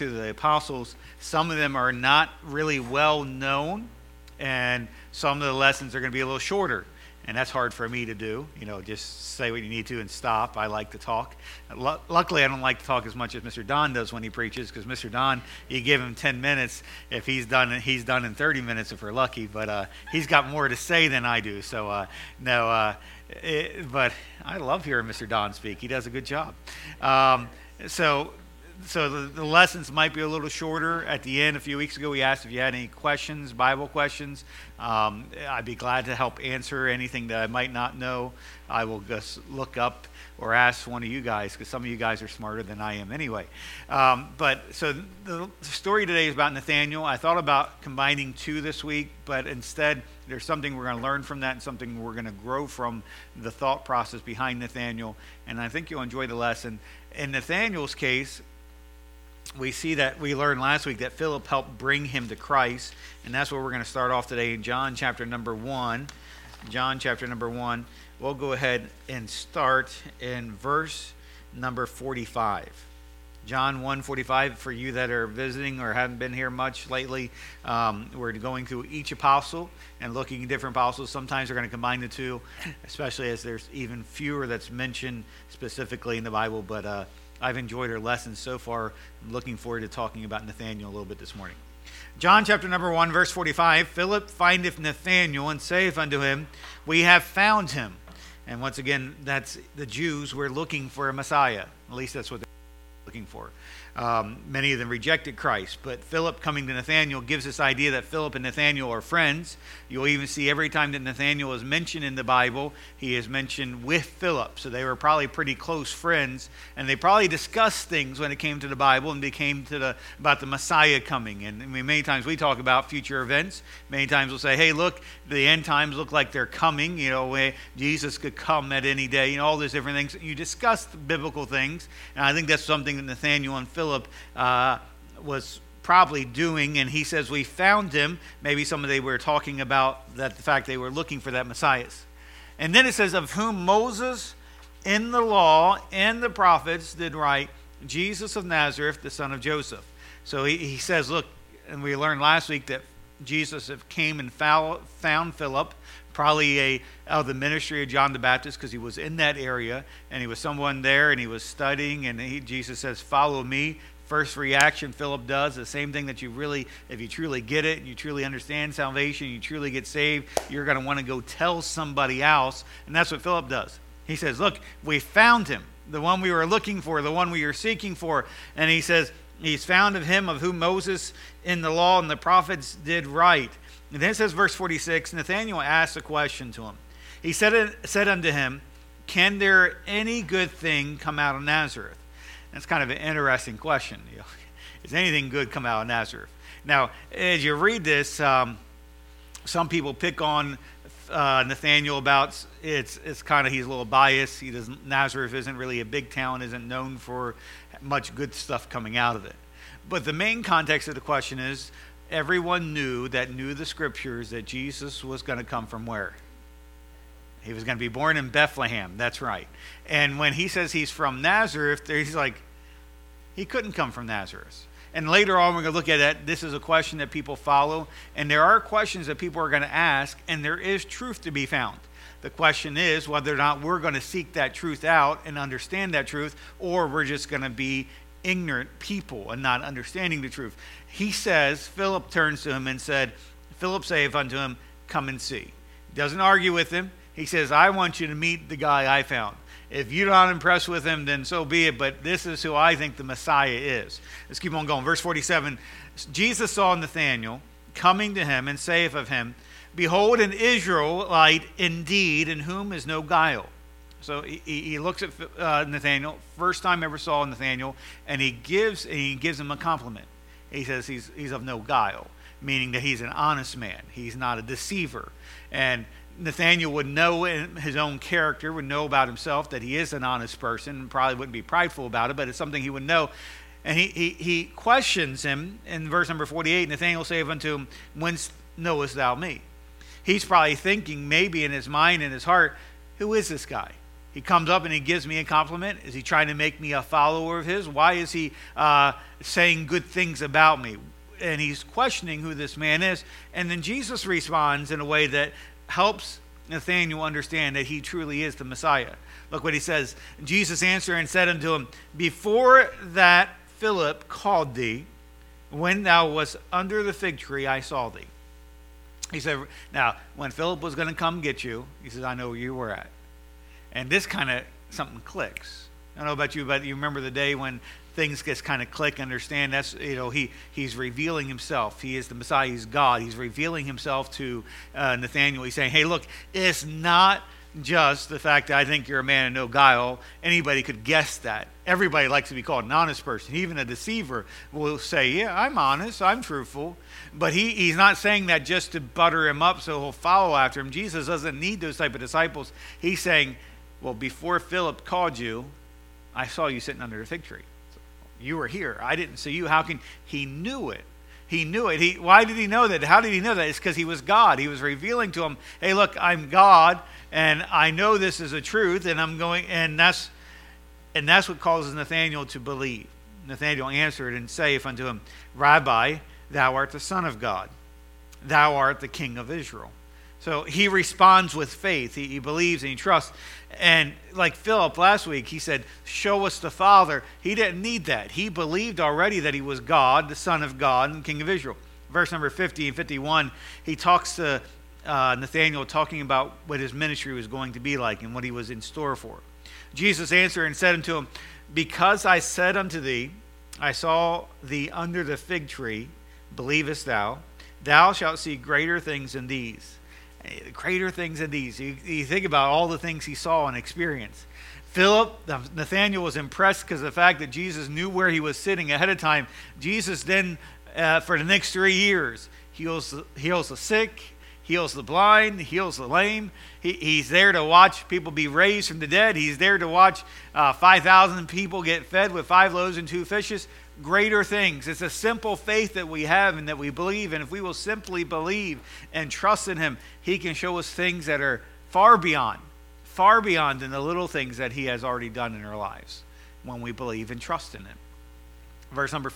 to the apostles, some of them are not really well known, and some of the lessons are going to be a little shorter. And that's hard for me to do, just say what you need to and stop. I like to talk. Luckily, I don't like to talk as much as Mr. Don does when he preaches, because Mr. Don, you give him 10 minutes. If he's done in 30 minutes if we're lucky, but he's got more to say than I do. So, but I love hearing Mr. Don speak. He does a good job. So the lessons might be a little shorter. At the end, a few weeks ago, we asked if you had any questions, Bible questions. I'd be glad to help answer anything that I might not know. I will just look up or ask one of you guys, because some of you guys are smarter than I am anyway. So the story today is about Nathaniel. I thought about combining two this week, but instead there's something we're going to learn from that and something we're going to grow from the thought process behind Nathaniel, and I think you'll enjoy the lesson. In Nathaniel's case, we see that we learned last week that Philip helped bring him to Christ, and that's where we're going to start off today in John chapter number 1. John chapter number 1. We'll go ahead and start in verse number 45. John 1:45. For you that are visiting or haven't been here much lately, we're going through each apostle and looking at different apostles. Sometimes we're going to combine the two, especially as there's even fewer that's mentioned specifically in the Bible, but I've enjoyed our lessons so far. I'm looking forward to talking about Nathanael a little bit this morning. John chapter number 1, verse 45. Philip findeth Nathanael and saith unto him, We have found him. And once again, that's the Jews were looking for a Messiah. At least that's what they're looking for. Many of them rejected Christ, but Philip coming to Nathanael gives this idea that Philip and Nathanael are friends. You'll even see every time that Nathanael is mentioned in the Bible, he is mentioned with Philip. So they were probably pretty close friends, and they probably discussed things when it came to the Bible and about the Messiah coming. And many times we talk about future events. Many times we'll say, hey, look, the end times look like they're coming. Where Jesus could come at any day. All those different things. You discuss biblical things, and I think that's something that Nathanael and Philip was probably doing, and he says we found him. Maybe some of they were talking about that, the fact they were looking for that Messiah. And then it says, of whom Moses in the law and the prophets did write, Jesus of Nazareth, the son of Joseph. So he says, look, and we learned last week that Jesus came and found Philip, probably of the ministry of John the Baptist, because he was in that area, and he was someone there, and he was studying, and Jesus says, follow me. First reaction Philip does, the same thing that if you truly get it, you truly understand salvation, you truly get saved, you're going to want to go tell somebody else, and that's what Philip does. He says, look, we found him, the one we were looking for, the one we were seeking for, and he says, he's found of him of whom Moses in the law and the prophets did write. And then it says, verse 46, Nathanael asked a question to him. He said unto him, can there any good thing come out of Nazareth? That's kind of an interesting question. Is anything good come out of Nazareth? Now, as you read this, some people pick on Nathanael about it's kind of, he's a little biased. Nazareth isn't really a big town, isn't known for much good stuff coming out of it. But the main context of the question is, everyone knew the scriptures that Jesus was going to come from where? He was going to be born in Bethlehem. That's right. And when he says he's from Nazareth, he's like, he couldn't come from Nazareth. And later on, we're going to look at that. This is a question that people follow. And there are questions that people are going to ask, and there is truth to be found. The question is whether or not we're going to seek that truth out and understand that truth, or we're just going to be ignorant people and not understanding the truth. He says, Philip turns to him and said, Philip saith unto him, come and see. He doesn't argue with him. He says, I want you to meet the guy I found. If you're not impressed with him, then so be it, but this is who I think the Messiah is. Let's keep on going. Verse 47, Jesus saw Nathanael coming to him and saith of him, behold, an Israelite indeed, in whom is no guile. So he looks at Nathanael, first time ever saw Nathanael, and he gives him a compliment. He says he's of no guile, meaning that he's an honest man. He's not a deceiver. And Nathanael would know in his own character, would know about himself that he is an honest person, and probably wouldn't be prideful about it, but it's something he would know. And he questions him in verse number 48. Nathanael saith unto him, whence knowest thou me? He's probably thinking maybe in his mind and his heart, who is this guy? He comes up and he gives me a compliment. Is he trying to make me a follower of his? Why is he saying good things about me? And he's questioning who this man is. And then Jesus responds in a way that helps Nathanael understand that he truly is the Messiah. Look what he says. Jesus answered and said unto him, before that Philip called thee, when thou wast under the fig tree, I saw thee. He said, now, when Philip was going to come get you, he says, I know where you were at. And this kind of something clicks. I don't know about you, but you remember the day when things just kind of click, understand that's, he's revealing himself. He is the Messiah. He's God. He's revealing himself to Nathanael. He's saying, hey, look, it's not just the fact that I think you're a man of no guile. Anybody could guess that. Everybody likes to be called an honest person. Even a deceiver will say, yeah, I'm honest, I'm truthful. But he's not saying that just to butter him up so he'll follow after him. Jesus doesn't need those type of disciples. He's saying, well, before Philip called you, I saw you sitting under the fig tree. You were here. I didn't see you. How can he knew it? He knew it. Why did he know that? How did he know that? It's because he was God. He was revealing to him, hey, look, I'm God, and I know this is a truth, and I'm going, and that's what causes Nathanael to believe. Nathanael answered and saith unto him, Rabbi, thou art the Son of God. Thou art the King of Israel. So he responds with faith. He believes and he trusts. And like Philip last week, he said, show us the Father. He didn't need that. He believed already that he was God, the Son of God, and King of Israel. Verse number 50 and 51, he talks to Nathanael talking about what his ministry was going to be like and what he was in store for. Jesus answered and said unto him, because I said unto thee, I saw thee under the fig tree, believest thou? Thou shalt see greater things than these. Greater things than these. You think about all the things he saw and experienced. Nathanael was impressed because of the fact that Jesus knew where he was sitting ahead of time. Jesus then, for the next 3 years, heals the sick, heals the blind, heals the lame. He's there to watch people be raised from the dead. He's there to watch 5,000 people get fed with 5 loaves and 2 fishes. Greater things. It's a simple faith that we have and that we believe. And if we will simply believe and trust in him, he can show us things that are far beyond than the little things that he has already done in our lives when we believe and trust in him. Verse number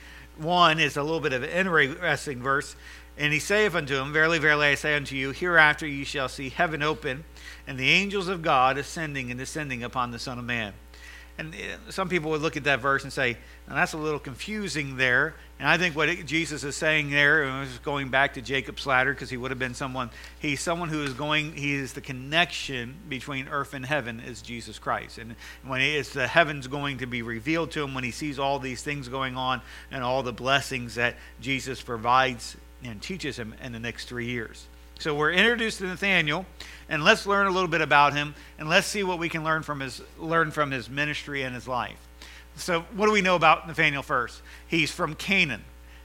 51 is a little bit of an interesting verse. And he saith unto him, verily, verily, I say unto you, hereafter ye shall see heaven open, and the angels of God ascending and descending upon the Son of Man. And some people would look at that verse and say, now that's a little confusing there. And I think what Jesus is saying there, and was going back to Jacob's ladder, because he would have been he's someone who is he is the connection between earth and heaven is Jesus Christ. And when it's the heavens going to be revealed to him, when he sees all these things going on and all the blessings that Jesus provides and teaches him in the next 3 years. So we're introduced to Nathanael, and let's learn a little bit about him, and let's see what we can learn from his ministry and his life. So what do we know about Nathanael first? He's from Canaan,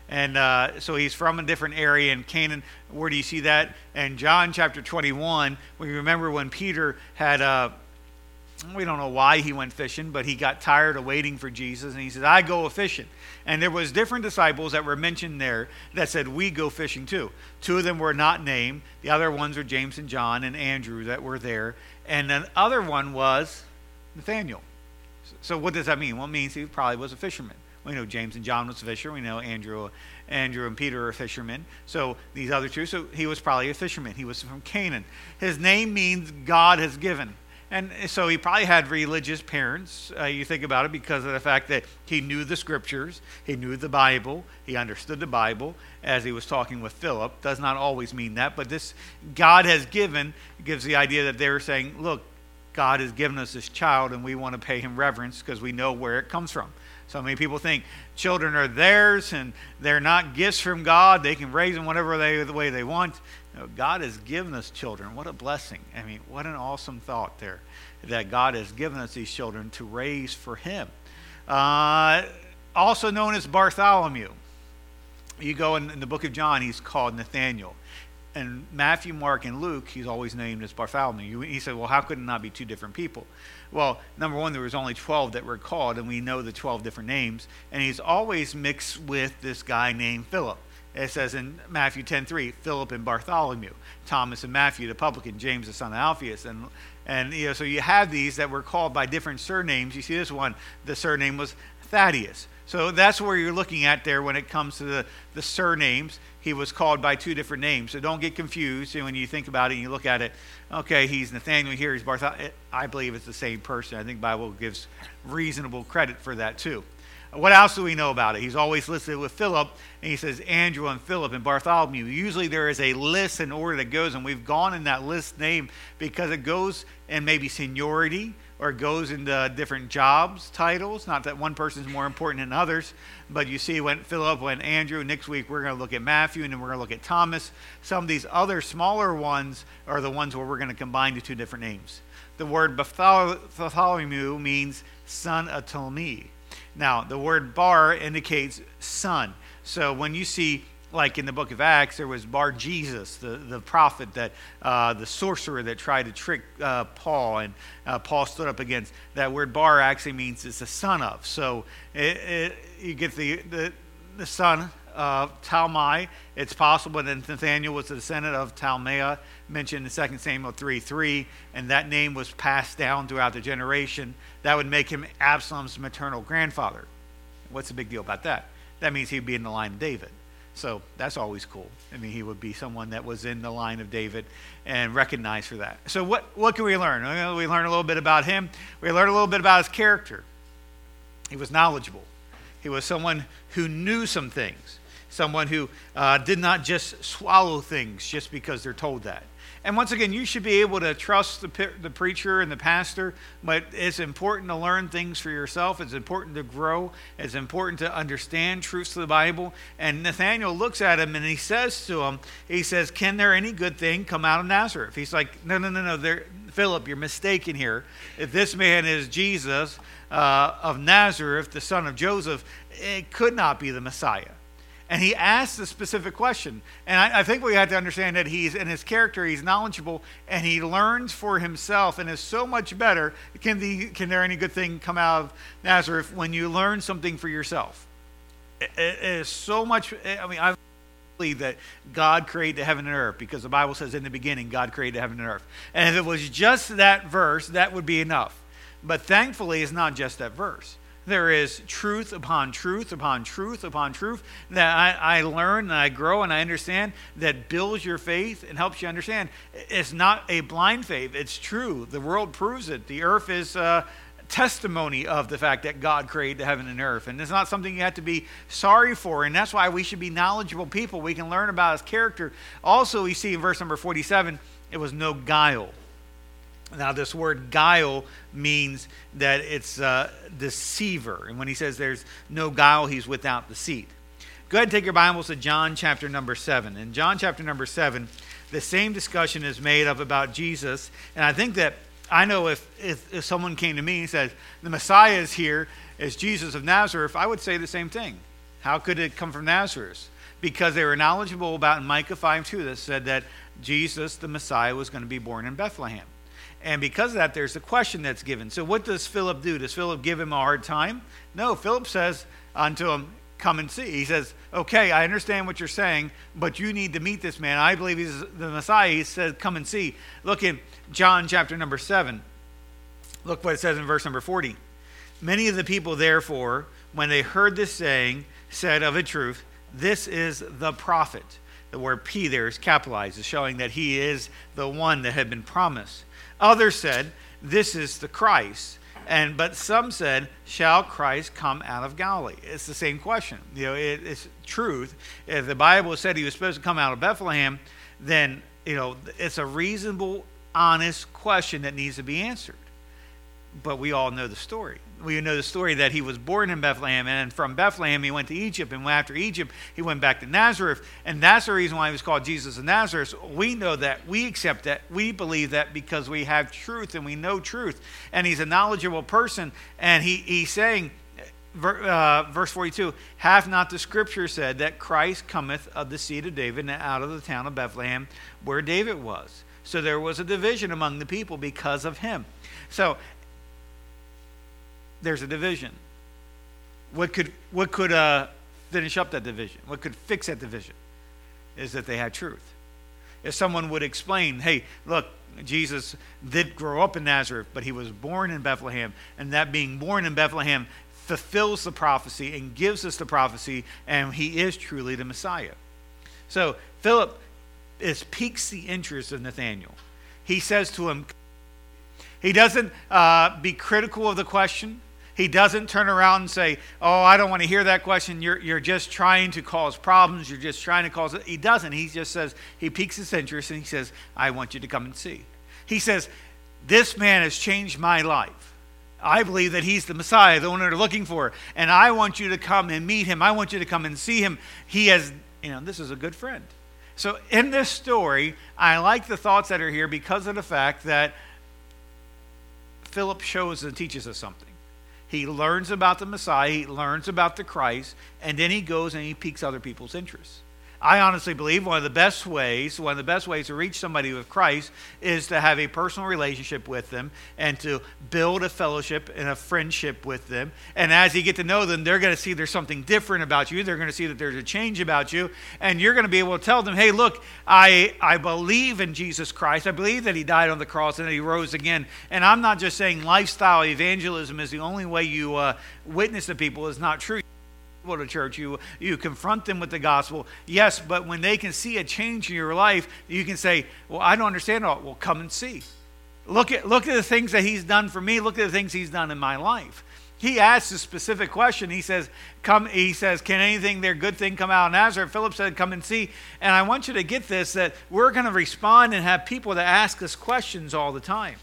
and so he's from a different area in Canaan. Where do you see that? In John chapter 21, we remember when Peter had we don't know why he went fishing, but he got tired of waiting for Jesus, and he said, I go a-fishing. And there was different disciples that were mentioned there that said, we go fishing too. 2 of them were not named. The other ones were James and John and Andrew that were there. And the other one was Nathanael. So what does that mean? Well, it means he probably was a fisherman. We know James and John was a fisher. We know Andrew and Peter are fishermen. So these other 2, so he was probably a fisherman. He was from Canaan. His name means God has given. And so he probably had religious parents, you think about it, because of the fact that he knew the scriptures, he knew the Bible, he understood the Bible as he was talking with Philip. Does not always mean that, but this God has given gives the idea that they were saying, look, God has given us this child and we want to pay him reverence because we know where it comes from. So many people think children are theirs and they're not gifts from God. They can raise them the way they want. No, God has given us children. What a blessing. I mean, what an awesome thought there, that God has given us these children to raise for him. Also known as Bartholomew. You go in the book of John, he's called Nathanael. And Matthew, Mark, and Luke, he's always named as Bartholomew. He said, well, how could it not be 2 different people? Well, number one, there was only 12 that were called, and we know the 12 different names. And he's always mixed with this guy named Philip. It says in Matthew 10:3, Philip and Bartholomew, Thomas and Matthew, the publican, James the son of Alphaeus. And so you have these that were called by different surnames. You see this one, the surname was Thaddeus. So that's where you're looking at there when it comes to the surnames. He was called by two different names. So don't get confused. And when you think about it and you look at it, okay, he's Nathaniel here, he's Bartholomew. I believe it's the same person. I think the Bible gives reasonable credit for that too. What else do we know about it? He's always listed with Philip, and he says Andrew and Philip and Bartholomew. Usually there is a list in order that goes, and we've gone in that list name because it goes in maybe seniority, or it goes into different jobs, titles. Not that one person is more important than others, but you see when Philip, when Andrew, next week we're going to look at Matthew, and then we're going to look at Thomas. Some of these other smaller ones are the ones where we're going to combine the two different names. The word Bartholomew means son of Ptolemy. Now, the word Bar indicates son. So when you see, like in the book of Acts, there was Bar Jesus, the prophet, that the sorcerer that tried to trick Paul, and Paul stood up against. That word Bar actually means it's a son of. So you get the son of Talmai. It's possible that Nathaniel was a descendant of Talmai, mentioned in 2 Samuel 3:3, and that name was passed down throughout the generation. That would make him Absalom's maternal grandfather. What's the big deal about that? That means he'd be in the line of David. So that's always cool. I mean, he would be someone that was in the line of David and recognized for that. So what can we learn? We learn a little bit about him. We learn a little bit about his character. He was knowledgeable. He was someone who knew some things. Someone who did not just swallow things just because they're told that. And once again, you should be able to trust the preacher and the pastor, but it's important to learn things for yourself. It's important to grow. It's important to understand truths of the Bible. And Nathaniel looks at him and he says to him, he says, can there any good thing come out of Nazareth? He's like, no. Philip, you're mistaken here. If this man is Jesus of Nazareth, the son of Joseph, it could not be the Messiah. And he asks a specific question. And I think we have to understand that he's, in his character, he's knowledgeable, and he learns for himself, and is so much better. Can there any good thing come out of Nazareth when you learn something for yourself? It is so much, I believe that God created the heaven and earth, because the Bible says in the beginning, God created the heaven and earth. And if it was just that verse, that would be enough. But thankfully, it's not just that verse. There is truth upon truth upon truth upon truth that I learn and I grow and I understand, that builds your faith and helps you understand. It's not a blind faith. It's true. The world proves it. The earth is testimony of the fact that God created the heaven and earth. And it's not something you have to be sorry for. And that's why we should be knowledgeable people. We can learn about his character. Also, we see in verse number 47, it was no guile. Now, this word guile means that it's deceiver. And when he says there's no guile, he's without deceit. Go ahead and take your Bibles to John chapter number 7. In John chapter number 7, the same discussion is made up about Jesus. And I think that, I know if someone came to me and said, the Messiah is here, is Jesus of Nazareth, I would say the same thing. How could it come from Nazareth? Because they were knowledgeable about Micah 5:2 that said that Jesus, the Messiah, was going to be born in Bethlehem. And because of that, there's a question that's given. So what does Philip do? Does Philip give him a hard time? No, Philip says unto him, come and see. He says, okay, I understand what you're saying, but you need to meet this man. I believe he's the Messiah. He says, come and see. Look in John chapter number 7. Look what it says in verse number 40. Many of the people, therefore, when they heard this saying, said of a truth, this is the prophet. The word P there is capitalized, is showing that he is the one that had been promised. Others said, this is the Christ. But some said, shall Christ come out of Galilee? It's the same question. It's truth. If the Bible said he was supposed to come out of Bethlehem, then, it's a reasonable, honest question that needs to be answered. But we all know the story. We know the story that he was born in Bethlehem, and from Bethlehem he went to Egypt, and after Egypt he went back to Nazareth, and that's the reason why he was called Jesus of Nazareth. We know that, we accept that, we believe that because we have truth and we know truth, and he's a knowledgeable person, and he's saying, verse 42, hath not the scripture said that Christ cometh of the seed of David and out of the town of Bethlehem where David was? So there was a division among the people because of him. So there's a division. What could finish up that division, what could fix that division, is that they had truth. If someone would explain, hey, look, Jesus did grow up in Nazareth, but he was born in Bethlehem, and that being born in Bethlehem fulfills the prophecy and gives us the prophecy, and he is truly the Messiah. So Philip piques the interest of Nathanael. He says to him, he doesn't be critical of the question. He doesn't turn around and say, oh, I don't want to hear that question. You're just trying to cause problems. You're just trying to cause it. He doesn't. He just says, he piques his interest and he says, I want you to come and see. He says, this man has changed my life. I believe that he's the Messiah, the one they're looking for. And I want you to come and meet him. I want you to come and see him. He has, this is a good friend. So in this story, I like the thoughts that are here because of the fact that Philip shows and teaches us something. He learns about the Messiah, he learns about the Christ, and then he goes and he piques other people's interests. I honestly believe one of the best ways to reach somebody with Christ is to have a personal relationship with them and to build a fellowship and a friendship with them. And as you get to know them, they're going to see there's something different about you. They're going to see that there's a change about you. And you're going to be able to tell them, hey, look, I believe in Jesus Christ. I believe that he died on the cross and that he rose again. And I'm not just saying lifestyle evangelism is the only way you witness to people. It's not true. Go to church, you confront them with the gospel, yes, but when they can see a change in your life, you can say, well, I don't understand all. Well, come and see. Look at the things that he's done for me. Look at the things he's done in my life. He asks a specific question. He says, can anything there good thing come out of Nazareth? Philip said, come and see. And I want you to get this, that we're going to respond and have people that ask us questions all the time.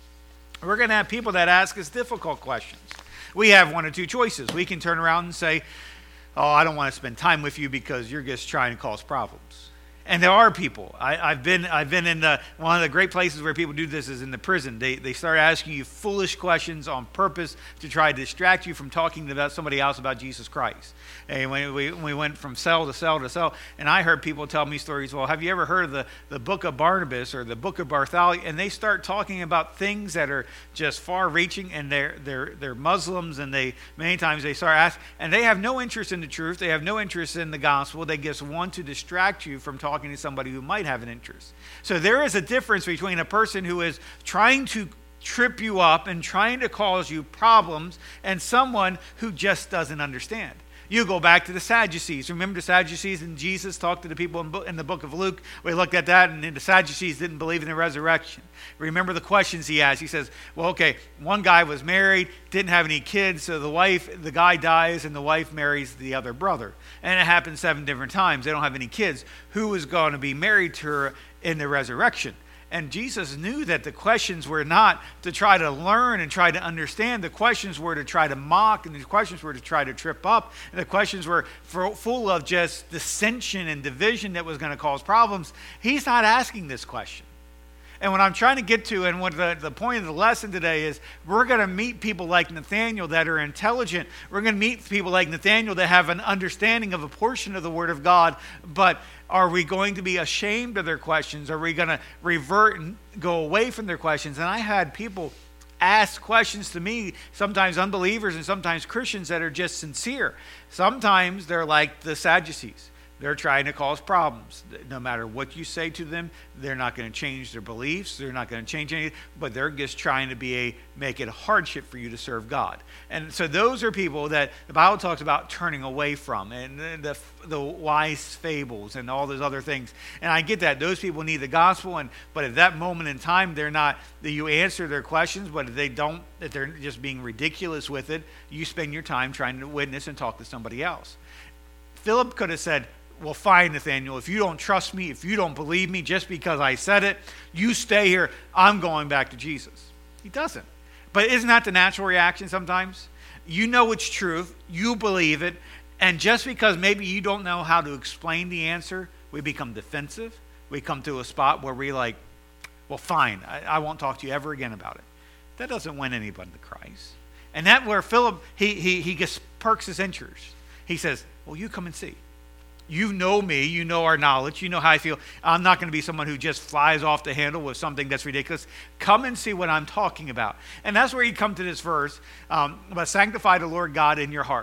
We're going to have people that ask us difficult questions. We have one or two choices. We can turn around and say, oh, I don't want to spend time with you because you're just trying to cause problems. And there are people. I've been in one of the great places where people do this is in the prison. They start asking you foolish questions on purpose to try to distract you from talking about somebody else about Jesus Christ. And when we went from cell to cell to cell, and I heard people tell me stories. Well, have you ever heard of the book of Barnabas or the book of Bartholomew? And they start talking about things that are just far-reaching, and they're Muslims, and many times they start asking, and they have no interest in the truth. They have no interest in the gospel. They just want to distract you from talking to somebody who might have an interest. So there is a difference between a person who is trying to trip you up and trying to cause you problems and someone who just doesn't understand. You go back to the Sadducees. Remember the Sadducees, and Jesus talked to the people in the book of Luke. We looked at that, and the Sadducees didn't believe in the resurrection. Remember the questions he asked. He says, well, okay, one guy was married, didn't have any kids, so the guy dies, and the wife marries the other brother. And it happened 7 different times. They don't have any kids. Who is going to be married to her in the resurrection? And Jesus knew that the questions were not to try to learn and try to understand. The questions were to try to mock, and the questions were to try to trip up. And the questions were full of just dissension and division that was going to cause problems. He's not asking this question. And what I'm trying to get to, and what the point of the lesson today is, we're going to meet people like Nathanael that are intelligent. We're going to meet people like Nathanael that have an understanding of a portion of the Word of God. But are we going to be ashamed of their questions? Are we going to revert and go away from their questions? And I had people ask questions to me, sometimes unbelievers and sometimes Christians, that are just sincere. Sometimes they're like the Sadducees. They're trying to cause problems. No matter what you say to them, they're not going to change their beliefs. They're not going to change anything, but they're just trying to make it a hardship for you to serve God. And so those are people that the Bible talks about turning away from, and the wise fables and all those other things. And I get that. Those people need the gospel, but at that moment in time, they're not, that you answer their questions, but if they don't, that they're just being ridiculous with it, you spend your time trying to witness and talk to somebody else. Philip could have said, well, fine, Nathanael, if you don't trust me, if you don't believe me just because I said it, you stay here. I'm going back to Jesus. He doesn't. But isn't that the natural reaction sometimes? You know it's truth. You believe it. And just because maybe you don't know how to explain the answer, we become defensive. We come to a spot where we're like, well, fine, I won't talk to you ever again about it. That doesn't win anybody to Christ. And that where Philip, he just perks his interest. He says, well, you come and see. You know me, you know our knowledge, you know how I feel. I'm not going to be someone who just flies off the handle with something that's ridiculous. Come and see what I'm talking about. And that's where you come to this verse, but sanctify the Lord God in your hearts.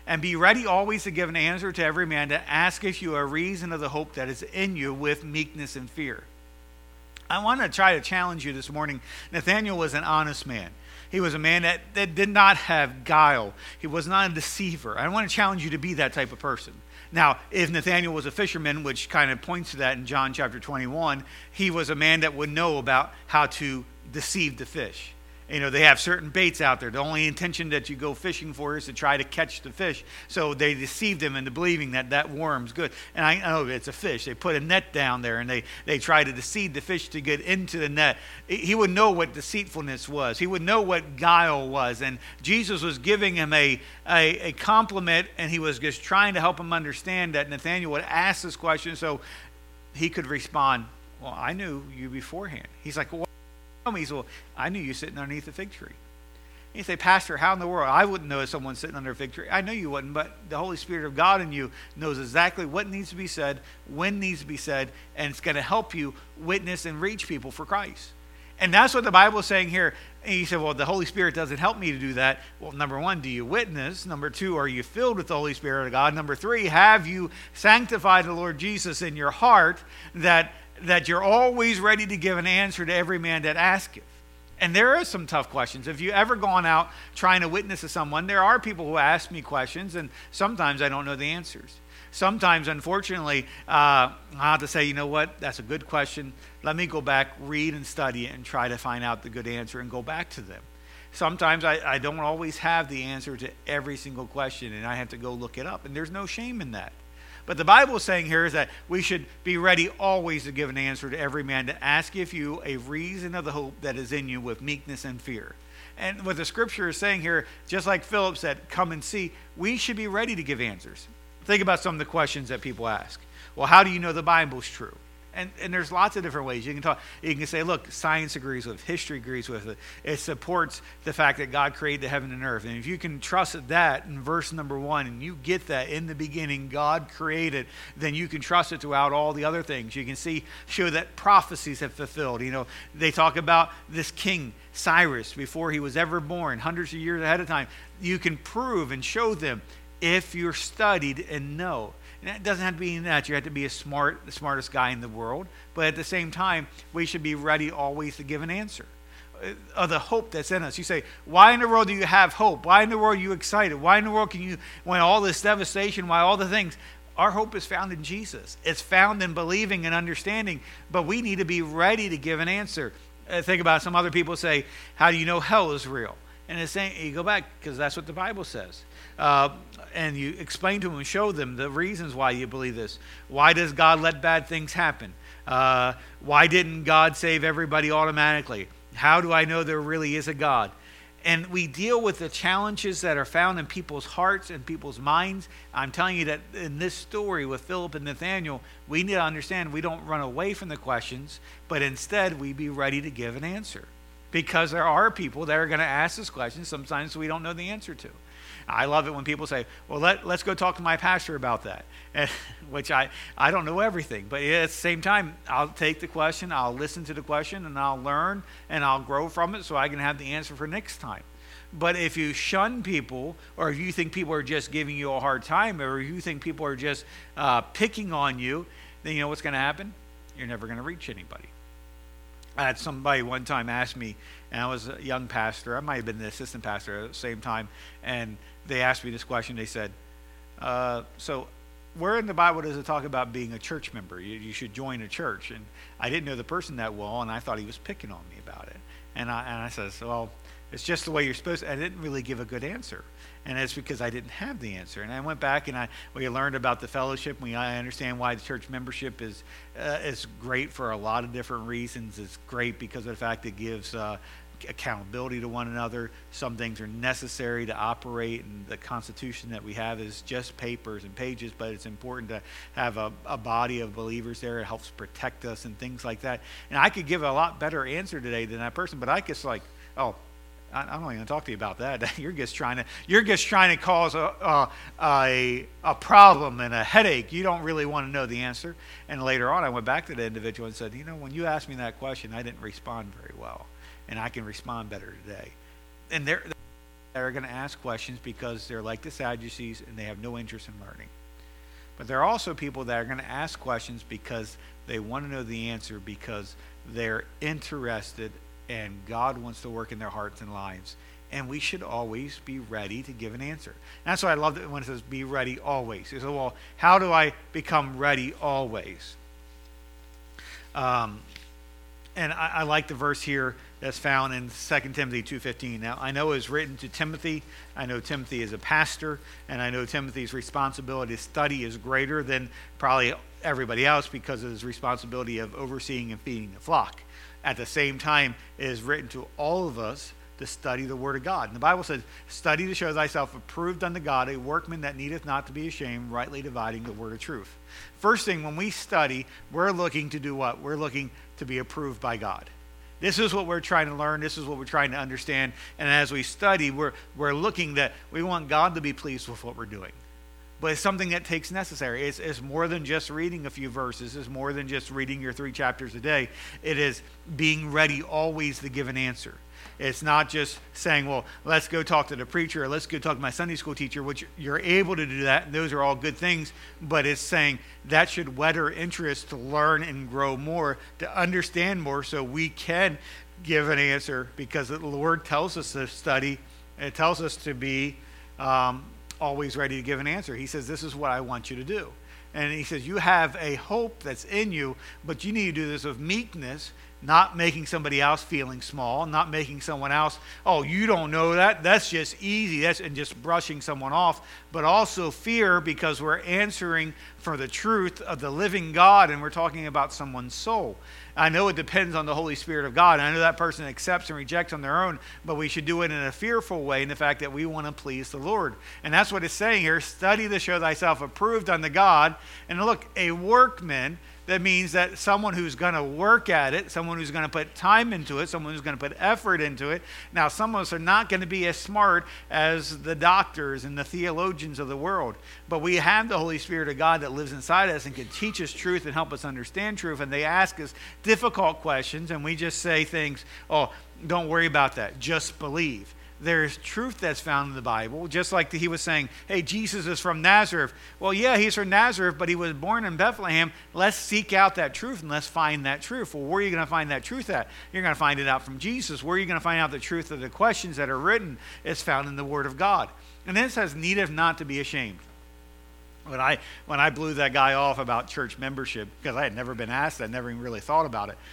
And be ready always to give an answer to every man that asketh you a reason of the hope that is in you with meekness and fear. I want to try to challenge you this morning. Nathanael was an honest man. He was a man that did not have guile. He was not a deceiver. I want to challenge you to be that type of person. Now, if Nathanael was a fisherman, which kind of points to that in John chapter 21, he was a man that would know about how to deceive the fish. You know, they have certain baits out there. The only intention that you go fishing for is to try to catch the fish. So they deceived him into believing that that worm's good. And I know it's a fish. They put a net down there and they try to deceive the fish to get into the net. He would know what deceitfulness was. He would know what guile was. And Jesus was giving him a compliment, and he was just trying to help him understand that Nathanael would ask this question so he could respond, well, I knew you beforehand. He's like, well, he said, well, I knew you sitting underneath a fig tree. You say, Pastor, how in the world? I wouldn't know if someone's sitting under a fig tree. I know you wouldn't, but the Holy Spirit of God in you knows exactly what needs to be said, when needs to be said, and it's going to help you witness and reach people for Christ. And that's what the Bible is saying here. And you say, well, the Holy Spirit doesn't help me to do that. Well, number one, do you witness? Number two, are you filled with the Holy Spirit of God? Number three, have you sanctified the Lord Jesus in your heart that you're always ready to give an answer to every man that asketh? And there are some tough questions. If you've ever gone out trying to witness to someone, there are people who ask me questions, and sometimes I don't know the answers. Sometimes, unfortunately, I'll have to say, you know what, that's a good question. Let me go back, read and study it, and try to find out the good answer and go back to them. Sometimes I don't always have the answer to every single question, and I have to go look it up, and there's no shame in that. But the Bible is saying here is that we should be ready always to give an answer to every man to ask if you a reason of the hope that is in you with meekness and fear. And what the scripture is saying here, just like Philip said, come and see, we should be ready to give answers. Think about some of the questions that people ask. Well, how do you know the Bible's true? And there's lots of different ways. You can talk. You can say, look, science agrees with it. History agrees with it. It supports the fact that God created the heaven and earth. And if you can trust that in verse number 1, and you get that in the beginning, God created, then you can trust it throughout all the other things. You can show that prophecies have fulfilled. You know, they talk about this king, Cyrus, before he was ever born, hundreds of years ahead of time. You can prove and show them if you're studied and know. And it doesn't have to be that you have to be the smartest guy in the world, but at the same time, we should be ready always to give an answer of the hope that's in us. You say, why in the world do you have hope? Why in the world are you excited? Why in the world can you, when all this devastation, why all the things? Our hope is found in Jesus. It's found in believing and understanding, but we need to be ready to give an answer. Think about some other people say, how do you know hell is real? And it's saying, you go back, because that's what the Bible says. And you explain to them and show them the reasons why you believe this. Why does God let bad things happen? Why didn't God save everybody automatically? How do I know there really is a God? And we deal with the challenges that are found in people's hearts and people's minds. I'm telling you that in this story with Philip and Nathanael, we need to understand we don't run away from the questions, but instead we be ready to give an answer. Because there are people that are going to ask this question sometimes we don't know the answer to. I love it when people say, well, let's go talk to my pastor about that, which I don't know everything. But at the same time, I'll take the question, I'll listen to the question, and I'll learn, and I'll grow from it so I can have the answer for next time. But if you shun people, or if you think people are just giving you a hard time, or if you think people are just picking on you, then you know what's going to happen? You're never going to reach anybody. I had somebody one time ask me, and I was a young pastor, I might have been the assistant pastor at the same time, and they asked me this question. They said, so where in the Bible does it talk about being a church member? You should join a church. And I didn't know the person that well, and I thought he was picking on me about it. And I said, well, it's just the way you're supposed to. I didn't really give a good answer. And it's because I didn't have the answer. And I went back and we learned about the fellowship. I understand why the church membership is great for a lot of different reasons. It's great because of the fact it gives accountability to one another. Some things are necessary to operate, and the Constitution that we have is just papers and pages, but it's important to have a body of believers there. It helps protect us and things like that. And I could give a lot better answer today than that person, but I just like, oh, I'm not going to talk to you about that. You're just trying to cause a problem and a headache. You don't really want to know the answer. And later on, I went back to the individual and said, when you asked me that question, I didn't respond very well, and I can respond better today. And that are going to ask questions because they're like the Sadducees and they have no interest in learning. But there are also people that are going to ask questions because they want to know the answer, because they're interested and God wants to work in their hearts and lives. And we should always be ready to give an answer. And that's why I love it when it says be ready always. You say, well, how do I become ready always? And I like the verse here that's found in 2 Timothy 2:15. Now, I know it was written to Timothy. I know Timothy is a pastor, and I know Timothy's responsibility to study is greater than probably everybody else because of his responsibility of overseeing and feeding the flock. At the same time, it is written to all of us to study the Word of God. And the Bible says, study to show thyself approved unto God, a workman that needeth not to be ashamed, rightly dividing the word of truth. First thing, when we study, we're looking to do what? We're looking to be approved by God. This is what we're trying to learn. This is what we're trying to understand. And as we study, we're looking that we want God to be pleased with what we're doing. But it's something that takes necessary. It's more than just reading a few verses. It's more than just reading your 3 chapters a day. It is being ready always to give an answer. It's not just saying, well, let's go talk to the preacher or let's go talk to my Sunday school teacher, which you're able to do that. And those are all good things. But it's saying that should whet our interest to learn and grow more, to understand more so we can give an answer, because the Lord tells us to study. And it tells us to be always ready to give an answer. He says, this is what I want you to do. And he says, you have a hope that's in you, but you need to do this with meekness, not making somebody else feeling small, not making someone else, oh, you don't know that, that's just easy, and just brushing someone off, but also fear, because we're answering for the truth of the living God, and we're talking about someone's soul. I know it depends on the Holy Spirit of God. I know that person accepts and rejects on their own, but we should do it in a fearful way, in the fact that we want to please the Lord. And that's what it's saying here. Study to show thyself approved unto God. And look, a workman, that means that someone who's going to work at it, someone who's going to put time into it, someone who's going to put effort into it. Now, some of us are not going to be as smart as the doctors and the theologians of the world, but we have the Holy Spirit of God that lives inside us and can teach us truth and help us understand truth. And they ask us difficult questions, and we just say things, oh, don't worry about that, just believe. There's truth that's found in the Bible, just like he was saying, hey, Jesus is from Nazareth. Well, yeah, he's from Nazareth, but he was born in Bethlehem. Let's seek out that truth and let's find that truth. Well, where are you going to find that truth at? You're going to find it out from Jesus. Where are you going to find out the truth of the questions that are written? It's found in the Word of God. And then it says, needeth not to be ashamed. When I blew that guy off about church membership, because I had never been asked, I never even really thought about it,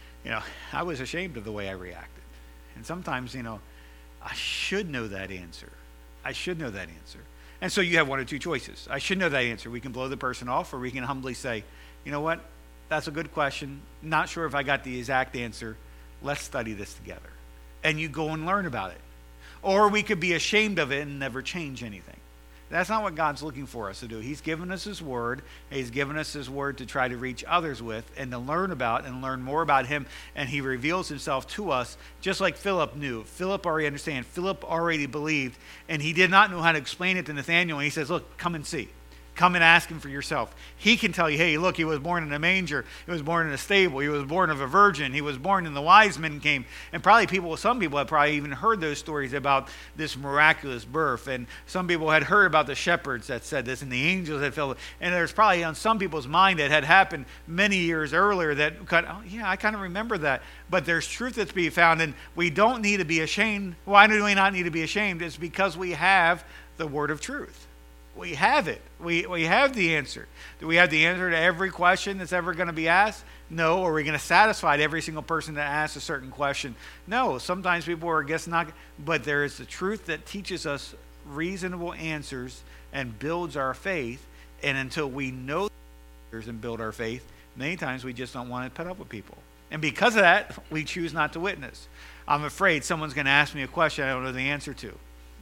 I was ashamed of the way I reacted. And sometimes, I should know that answer. I should know that answer. And so you have one or two choices. I should know that answer. We can blow the person off, or we can humbly say, you know what? That's a good question. Not sure if I got the exact answer. Let's study this together. And you go and learn about it. Or we could be ashamed of it and never change anything. That's not what God's looking for us to do. He's given us His Word. He's given us His Word to try to reach others with and to learn about and learn more about Him. And He reveals Himself to us just like Philip knew. Philip already understands. Philip already believed. And he did not know how to explain it to Nathanael. And he says, look, come and see. Come and ask him for yourself. He can tell you, hey, look, he was born in a manger. He was born in a stable. He was born of a virgin. He was born and the wise men came. And probably some people have probably even heard those stories about this miraculous birth. And some people had heard about the shepherds that said this and the angels that filled it. And there's probably on some people's mind that had happened many years earlier that, I kind of remember that. But there's truth that's to be found, and we don't need to be ashamed. Why do we not need to be ashamed? It's because we have the word of truth. We have it. We have the answer. Do we have the answer to every question that's ever going to be asked? No. Are we going to satisfy every single person that asks a certain question? No. Sometimes people are not. But there is the truth that teaches us reasonable answers and builds our faith. And until we know the answers and build our faith, many times we just don't want to put up with people. And because of that, we choose not to witness. I'm afraid someone's going to ask me a question I don't know the answer to.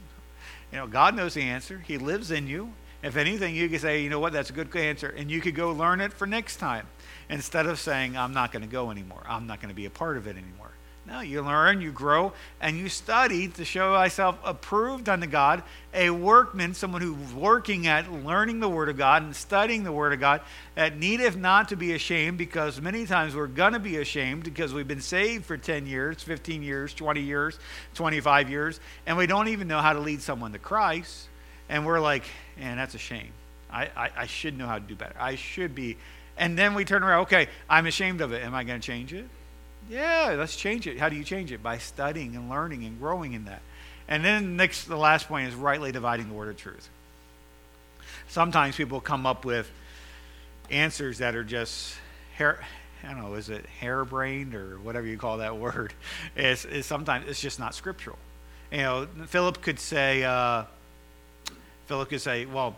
God knows the answer. He lives in you. If anything, you can say, you know what, that's a good answer. And you could go learn it for next time. Instead of saying, I'm not going to go anymore. I'm not going to be a part of it anymore. No, you learn, you grow, and you study to show thyself approved unto God, a workman, someone who's working at learning the Word of God and studying the Word of God, that needeth not to be ashamed, because many times we're going to be ashamed because we've been saved for 10 years, 15 years, 20 years, 25 years, and we don't even know how to lead someone to Christ. And we're like, man, that's a shame. I should know how to do better. I should be. And then we turn around, okay, I'm ashamed of it. Am I going to change it? Yeah, let's change it. How do you change it? By studying and learning and growing in that. And then the last point is rightly dividing the word of truth. Sometimes people come up with answers that are just, I don't know, is it harebrained or whatever you call that word? Sometimes it's just not scriptural. You know, Philip could say, well,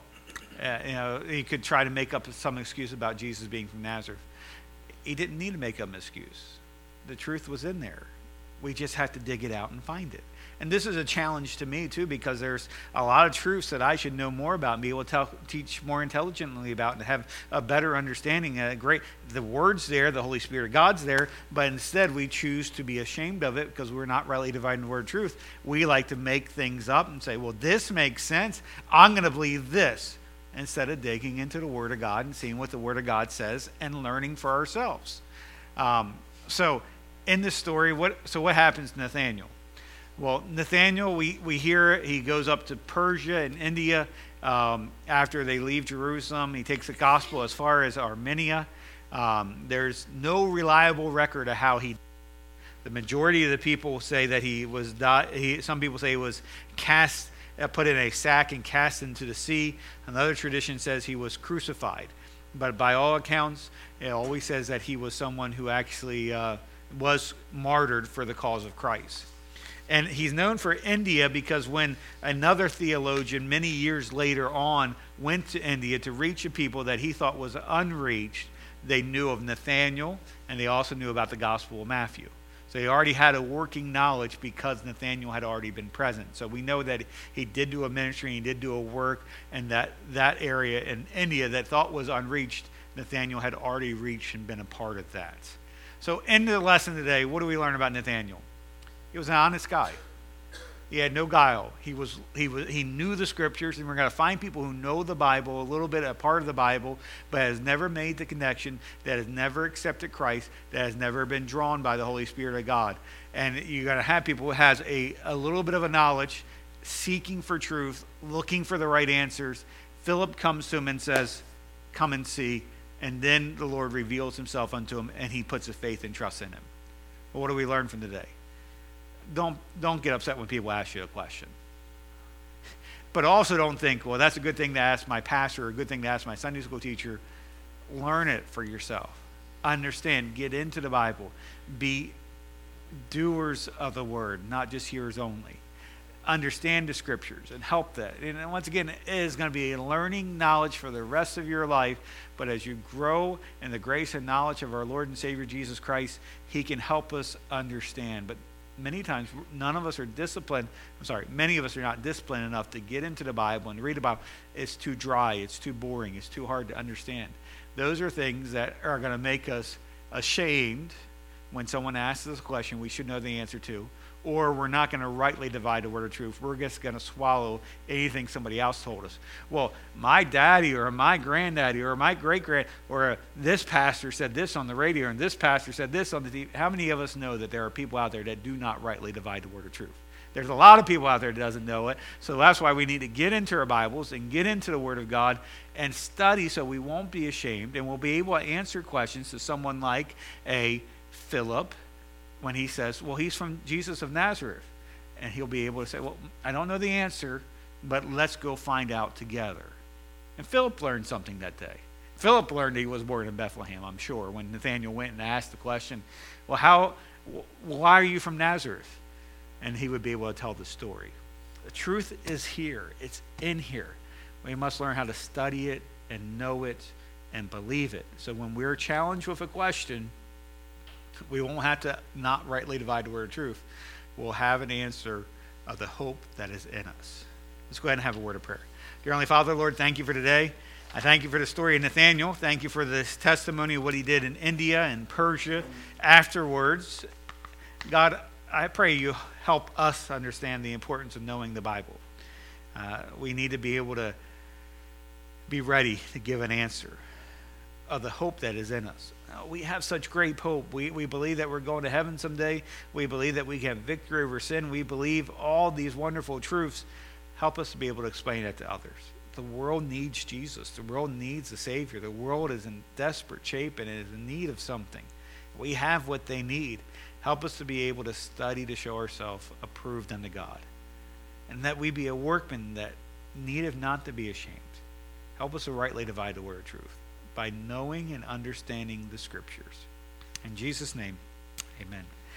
he could try to make up some excuse about Jesus being from Nazareth. He didn't need to make up an excuse. The truth was in there. We just have to dig it out and find it. And this is a challenge to me too, because there's a lot of truths that I should know more about and be able to teach more intelligently about and have a better understanding. The word's there, the Holy Spirit of God's there, but instead we choose to be ashamed of it because we're not rightly dividing the word of truth. We like to make things up and say, well, this makes sense. I'm going to believe this, instead of digging into the Word of God and seeing what the Word of God says and learning for ourselves. So in this story, what happens to Nathaniel? Well, Nathaniel, we hear he goes up to Persia and India after they leave Jerusalem. He takes the gospel as far as Armenia. There's no reliable record of how he. The majority of the people say that he was. Some people say he was cast, put in a sack and cast into the sea. Another tradition says he was crucified. But by all accounts, it always says that he was someone who actually was martyred for the cause of Christ. And he's known for India because when another theologian many years later on went to India to reach a people that he thought was unreached, they knew of Nathaniel, and they also knew about the Gospel of Matthew. So he already had a working knowledge because Nathaniel had already been present. So we know that he did do a ministry, he did do a work, and that area in India that thought was unreached, Nathaniel had already reached and been a part of that. So in the lesson today, what do we learn about Nathaniel? He was an honest guy. He had no guile. He knew the scriptures, and we're going to find people who know the Bible, a little bit, a part of the Bible, but has never made the connection, that has never accepted Christ, that has never been drawn by the Holy Spirit of God. And you're going to have people who has a little bit of a knowledge, seeking for truth, looking for the right answers. Philip comes to him and says, come and see. And then the Lord reveals himself unto him, and he puts his faith and trust in him. Well, what do we learn from today? Don't get upset when people ask you a question. But also don't think, well, that's a good thing to ask my pastor or a good thing to ask my Sunday school teacher. Learn it for yourself. Understand, get into the Bible. Be doers of the word, not just hearers only. Understand the scriptures and help that. And once again, it is going to be a learning knowledge for the rest of your life. But as you grow in the grace and knowledge of our Lord and Savior Jesus Christ, he can help us understand. But many times, many of us are not disciplined enough to get into the Bible and read about it. It's too dry, it's too boring, it's too hard to understand. Those are things that are going to make us ashamed when someone asks us a question we should know the answer to, or we're not going to rightly divide the word of truth. We're just going to swallow anything somebody else told us. Well, my daddy or my granddaddy or my great-grand or this pastor said this on the radio and this pastor said this on the TV. How many of us know that there are people out there that do not rightly divide the word of truth? There's a lot of people out there that doesn't know it. So that's why we need to get into our Bibles and get into the Word of God and study so we won't be ashamed, and we'll be able to answer questions to someone like a Philip, when he says, well, he's from Jesus of Nazareth. And he'll be able to say, well, I don't know the answer, but let's go find out together. And Philip learned something that day. Philip learned he was born in Bethlehem, I'm sure, when Nathaniel went and asked the question, well, why are you from Nazareth? And he would be able to tell the story. The truth is here. It's in here. We must learn how to study it and know it and believe it. So when we're challenged with a question, we won't have to not rightly divide the word of truth. We'll have an answer of the hope that is in us. Let's go ahead and have a word of prayer. Dear Heavenly Father, Lord, thank you for today. I thank you for the story of Nathaniel. Thank you for this testimony of what he did in India and Persia afterwards. God, I pray you help us understand the importance of knowing the Bible. We need to be able to be ready to give an answer of the hope that is in us. We have such great hope. We believe that we're going to heaven someday. We believe that we have victory over sin. We believe all these wonderful truths. Help us to be able to explain that to others. The world needs Jesus. The world needs a Savior. The world is in desperate shape and is in need of something. We have what they need. Help us to be able to study to show ourselves approved unto God. And that we be a workman that needeth not to be ashamed. Help us to rightly divide the word of truth by knowing and understanding the Scriptures. In Jesus' name, amen.